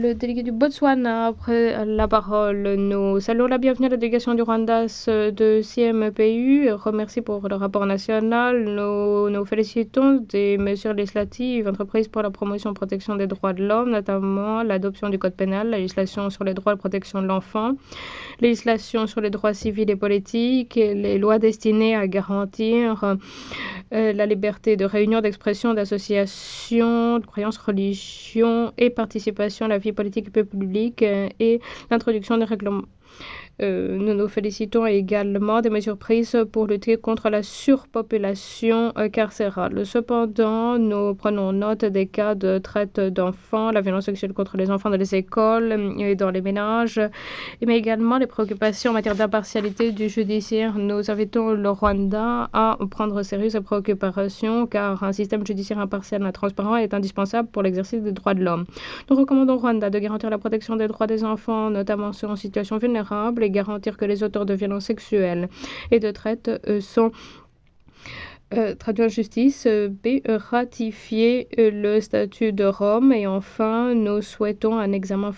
le délégué du Botswana a pris la parole. Nous saluons la bienvenue à la délégation du Rwanda de CMPU et remercie pour le rapport national. Nous nous félicitons des mesures législatives entreprises pour la promotion et protection des droits de l'homme, notamment l'adoption du code pénal, la législation sur les droits de protection de l'enfant, législation sur les droits civils et politiques et les lois destinées à garantir la liberté de réunion, d'expression, d'association, de croyance, religion et participation à la vie politique et publique et l'introduction des règlements. Nous nous félicitons également des mesures prises pour lutter contre la surpopulation carcérale. Cependant, nous prenons note des cas de traite d'enfants, la violence sexuelle contre les enfants dans les écoles et dans les ménages, mais également les préoccupations en matière d'impartialité du judiciaire. Nous invitons le Rwanda à prendre au sérieux ces préoccupations car un système judiciaire impartial et transparent est indispensable pour l'exercice des droits de l'homme. Nous recommandons au Rwanda de garantir la protection des droits des enfants, notamment ceux en situation vulnérable, et garantir que les auteurs de violences sexuelles et de traite sont traduits en justice, ratifier le statut de Rome et enfin nous souhaitons un examen